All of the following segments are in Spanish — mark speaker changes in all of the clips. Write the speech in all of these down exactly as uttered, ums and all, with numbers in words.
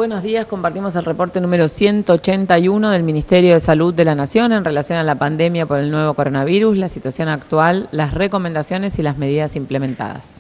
Speaker 1: Buenos días, compartimos el reporte número ciento ochenta y uno del Ministerio de Salud de la Nación en relación a la pandemia por el nuevo coronavirus, la situación actual, las recomendaciones y las medidas implementadas.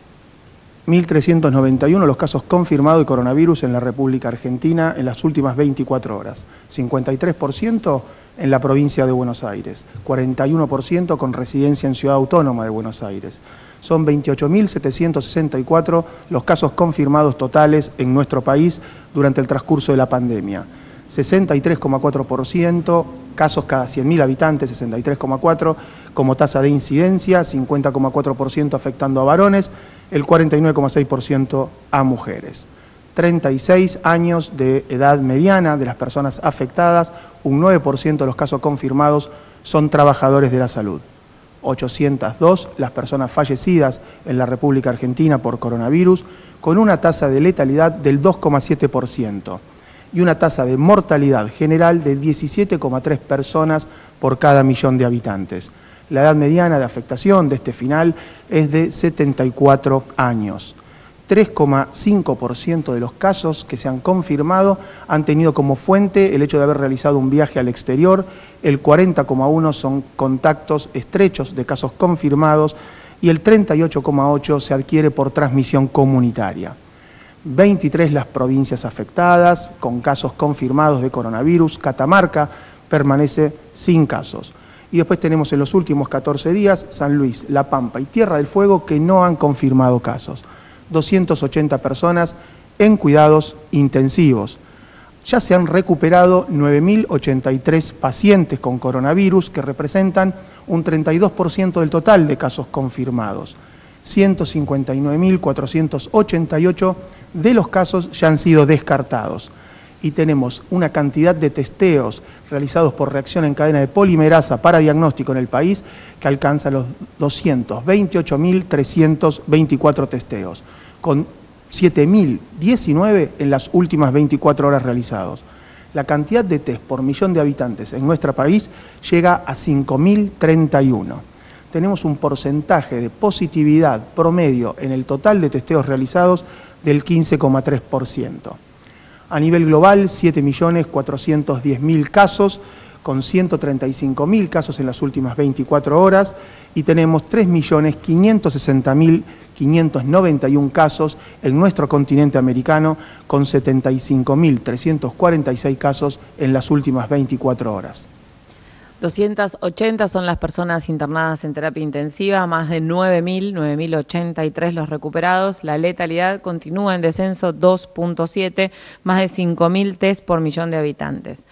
Speaker 2: mil trescientos noventa y uno los casos confirmados de coronavirus en la República Argentina en las últimas veinticuatro horas, cincuenta y tres por ciento en la provincia de Buenos Aires, cuarenta y uno por ciento con residencia en Ciudad Autónoma de Buenos Aires. Son veintiocho mil setecientos sesenta y cuatro los casos confirmados totales en nuestro país durante el transcurso de la pandemia. sesenta y tres coma cuatro por ciento casos cada cien mil habitantes, sesenta y tres coma cuatro por ciento como tasa de incidencia, cincuenta coma cuatro por ciento afectando a varones, el cuarenta y nueve coma seis por ciento a mujeres. treinta y seis años de edad mediana de las personas afectadas, un nueve por ciento de los casos confirmados son trabajadores de la salud. ochocientas dos las personas fallecidas en la República Argentina por coronavirus, con una tasa de letalidad del dos coma siete por ciento y una tasa de mortalidad general de diecisiete coma tres personas por cada millón de habitantes. La edad mediana de afectación de este final es de setenta y cuatro años. tres coma cinco por ciento de los casos que se han confirmado han tenido como fuente el hecho de haber realizado un viaje al exterior, el cuarenta coma uno por ciento son contactos estrechos de casos confirmados y el treinta y ocho coma ocho por ciento se adquiere por transmisión comunitaria. veintitrés las provincias afectadas con casos confirmados de coronavirus. Catamarca permanece sin casos. Y después tenemos en los últimos catorce días San Luis, La Pampa y Tierra del Fuego que no han confirmado casos. doscientas ochenta personas en cuidados intensivos. Ya se han recuperado nueve mil ochenta y tres pacientes con coronavirus que representan un treinta y dos por ciento del total de casos confirmados. ciento cincuenta y nueve mil cuatrocientos ochenta y ocho de los casos ya han sido descartados. Y tenemos una cantidad de testeos realizados por reacción en cadena de polimerasa para diagnóstico en el país que alcanza los doscientos veintiocho mil trescientos veinticuatro testeos, con siete mil diecinueve en las últimas veinticuatro horas realizados. La cantidad de test por millón de habitantes en nuestro país llega a cinco mil treinta y uno. Tenemos un porcentaje de positividad promedio en el total de testeos realizados del quince coma tres por ciento. A nivel global, siete millones cuatrocientos diez mil casos, con ciento treinta y cinco mil casos en las últimas veinticuatro horas, y tenemos tres millones quinientos sesenta mil quinientos noventa y uno casos en nuestro continente americano, con setenta y cinco mil trescientos cuarenta y seis casos en las últimas veinticuatro horas.
Speaker 1: doscientas ochenta son las personas internadas en terapia intensiva, más de nueve mil, nueve mil ochenta y tres los recuperados. La letalidad continúa en descenso, dos punto siete, más de cinco mil test por millón de habitantes.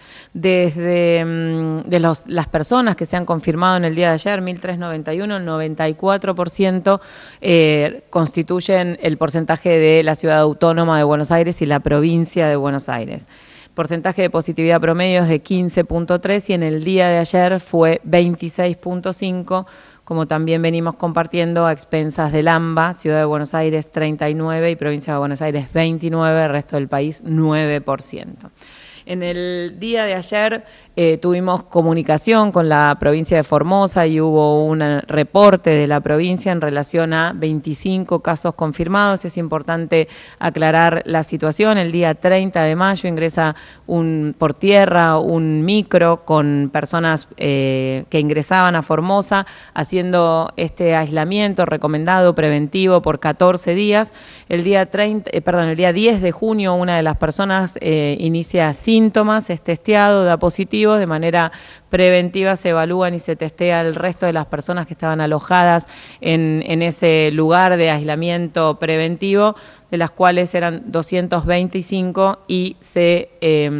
Speaker 1: Desde de los, las personas que se han confirmado en el día de ayer, mil trescientos noventa y uno, el noventa y cuatro por ciento eh, constituyen el porcentaje de la Ciudad Autónoma de Buenos Aires y la provincia de Buenos Aires. Porcentaje de positividad promedio es de quince punto tres y en el día de ayer fue veintiséis punto cinco, como también venimos compartiendo a expensas del AMBA, Ciudad de Buenos Aires treinta y nueve y Provincia de Buenos Aires veintinueve, el resto del país nueve por ciento. En el día de ayer eh, tuvimos comunicación con la provincia de Formosa y hubo un reporte de la provincia en relación a veinticinco casos confirmados. Es importante aclarar la situación. El día treinta de mayo ingresa un, por tierra un micro con personas eh, que ingresaban a Formosa haciendo este aislamiento recomendado preventivo por catorce días. El día, treinta, eh, perdón, el día diez de junio una de las personas eh, inicia síntomas, es testeado, da positivo, de manera preventiva se evalúan y se testea el resto de las personas que estaban alojadas en, en ese lugar de aislamiento preventivo, de las cuales eran doscientos veinticinco y se eh,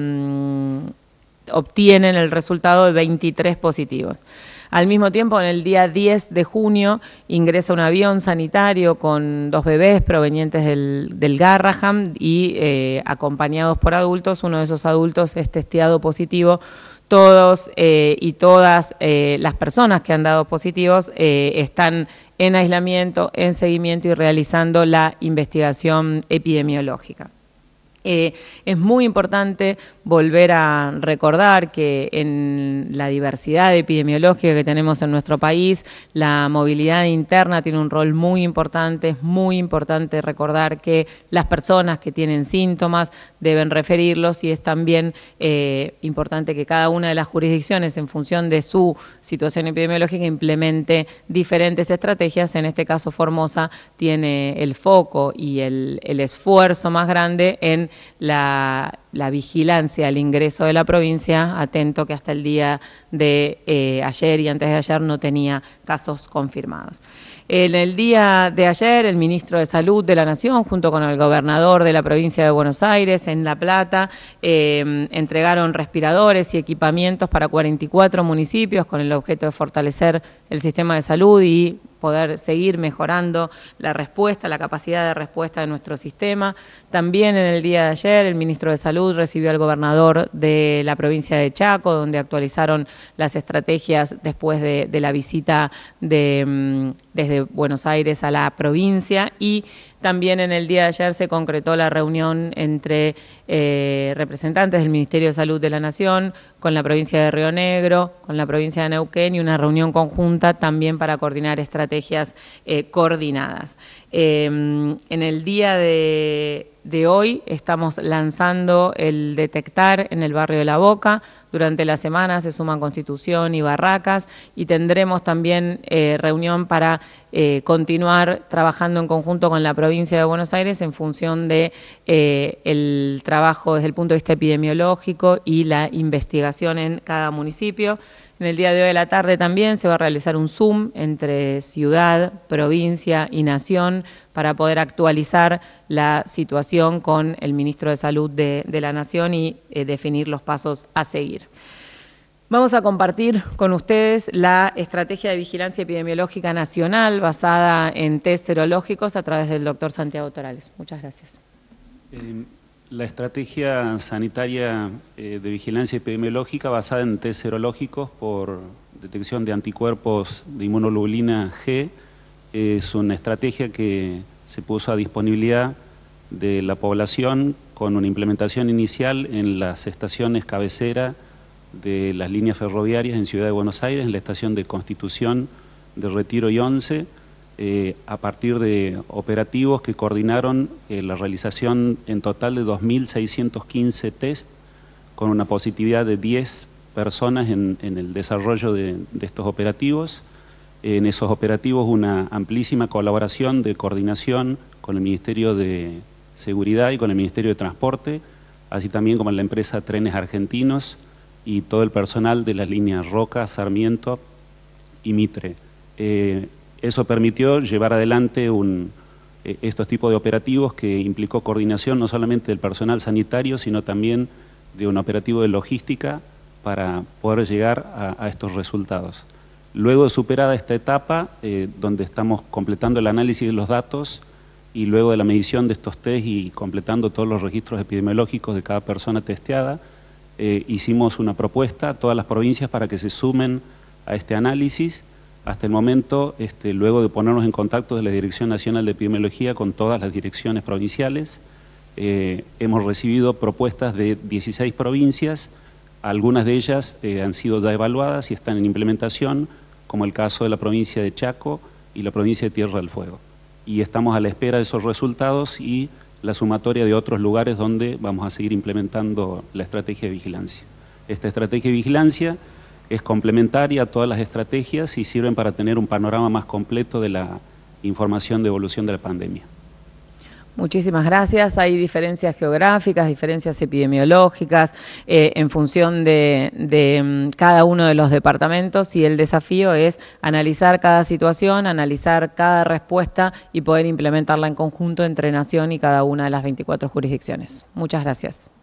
Speaker 1: obtienen el resultado de veintitrés positivos. Al mismo tiempo, en el día diez de junio, ingresa un avión sanitario con dos bebés provenientes del, del Garrahan y eh, acompañados por adultos. Uno de esos adultos es testeado positivo. Todos eh, y todas eh, las personas que han dado positivos eh, están en aislamiento, en seguimiento y realizando la investigación epidemiológica. Eh, es muy importante volver a recordar que en la diversidad epidemiológica que tenemos en nuestro país, la movilidad interna tiene un rol muy importante. Es muy importante recordar que las personas que tienen síntomas deben referirlos, y es también eh, importante que cada una de las jurisdicciones, en función de su situación epidemiológica, implemente diferentes estrategias. En este caso, Formosa tiene el foco y el, el esfuerzo más grande en La, la vigilancia al ingreso de la provincia, atento que hasta el día de eh, ayer y antes de ayer no tenía casos confirmados. En el día de ayer, el ministro de Salud de la Nación, junto con el gobernador de la provincia de Buenos Aires, en La Plata, eh, entregaron respiradores y equipamientos para cuarenta y cuatro municipios con el objeto de fortalecer el sistema de salud y poder seguir mejorando la respuesta, la capacidad de respuesta de nuestro sistema. También en el día de ayer el ministro de Salud recibió al gobernador de la provincia de Chaco, donde actualizaron las estrategias después de, de la visita de, desde Buenos Aires a la provincia. Y también en el día de ayer se concretó la reunión entre eh, representantes del Ministerio de Salud de la Nación con la provincia de Río Negro, con la provincia de Neuquén, y una reunión conjunta también para coordinar estrategias eh, coordinadas. Eh, en el día de, de hoy estamos lanzando el Detectar en el barrio de La Boca. Durante la semana se suman Constitución y Barracas, y tendremos también eh, reunión para eh, continuar trabajando en conjunto con la provincia de Buenos Aires en función de eh, el trabajo desde el punto de vista epidemiológico y la investigación en cada municipio. En el día de hoy de la tarde también se va a realizar un Zoom entre ciudad, provincia y nación para poder actualizar la situación con el ministro de Salud de, de la Nación y eh, definir los pasos a seguir. Vamos a compartir con ustedes la estrategia de vigilancia epidemiológica nacional basada en test serológicos a través del doctor Santiago Torales. Muchas gracias.
Speaker 3: Eh, la estrategia sanitaria eh, de vigilancia epidemiológica basada en test serológicos por detección de anticuerpos de inmunoglobulina G es una estrategia que se puso a disponibilidad de la población con una implementación inicial en las estaciones cabecera de las líneas ferroviarias en Ciudad de Buenos Aires, en la estación de Constitución, de Retiro y Once, eh, a partir de operativos que coordinaron eh, la realización en total de dos mil seiscientos quince test, con una positividad de diez personas en, en el desarrollo de, de estos operativos. En esos operativos una amplísima colaboración de coordinación con el Ministerio de Seguridad y con el Ministerio de Transporte, así también como la empresa Trenes Argentinos y todo el personal de las líneas Roca, Sarmiento y Mitre. Eh, eso permitió llevar adelante un, eh, estos tipos de operativos que implicó coordinación no solamente del personal sanitario, sino también de un operativo de logística para poder llegar a, a estos resultados. Luego de superada esta etapa, eh, donde estamos completando el análisis de los datos y luego de la medición de estos test y completando todos los registros epidemiológicos de cada persona testeada, eh, hicimos una propuesta a todas las provincias para que se sumen a este análisis. Hasta el momento, este, luego de ponernos en contacto de la Dirección Nacional de Epidemiología con todas las direcciones provinciales, eh, hemos recibido propuestas de dieciséis provincias. Algunas de ellas eh, han sido ya evaluadas y están en implementación, como el caso de la provincia de Chaco y la provincia de Tierra del Fuego. Y estamos a la espera de esos resultados y la sumatoria de otros lugares donde vamos a seguir implementando la estrategia de vigilancia. Esta estrategia de vigilancia es complementaria a todas las estrategias y sirven para tener un panorama más completo de la información de evolución de la pandemia.
Speaker 1: Muchísimas gracias. Hay diferencias geográficas, diferencias epidemiológicas eh, en función de, de um, cada uno de los departamentos, y el desafío es analizar cada situación, analizar cada respuesta y poder implementarla en conjunto entre Nación y cada una de las veinticuatro jurisdicciones. Muchas gracias.